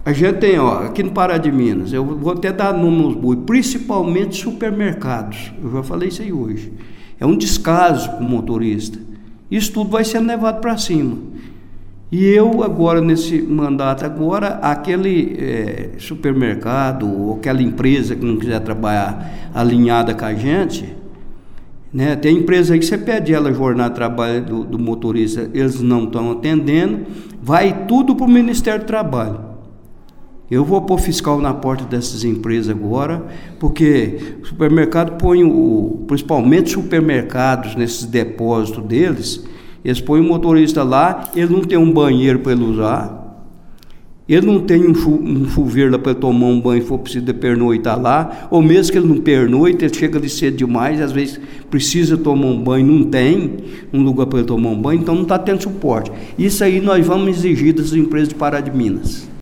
A gente tem, aqui no Pará de Minas, eu vou até dar números bons, principalmente supermercados. Eu já falei isso aí hoje. É um descaso com o motorista. Isso tudo vai sendo levado para cima. E eu agora, nesse mandato agora, aquele supermercado ou aquela empresa que não quiser trabalhar alinhada com a gente, né? Tem empresa aí que você pede ela jornada de trabalho do motorista, eles não estão atendendo, vai tudo para o Ministério do Trabalho. Eu vou pôr fiscal na porta dessas empresas agora, porque o supermercado põe, principalmente supermercados, nesses depósitos deles, eles põem o motorista lá, ele não tem um banheiro para ele usar, ele não tem um chuveiro lá para ele tomar um banho, se for preciso de pernoitar lá, ou mesmo que ele não pernoite, ele chega de cedo demais, às vezes precisa tomar um banho, não tem um lugar para ele tomar um banho, então não está tendo suporte. Isso aí nós vamos exigir das empresas de Pará de Minas.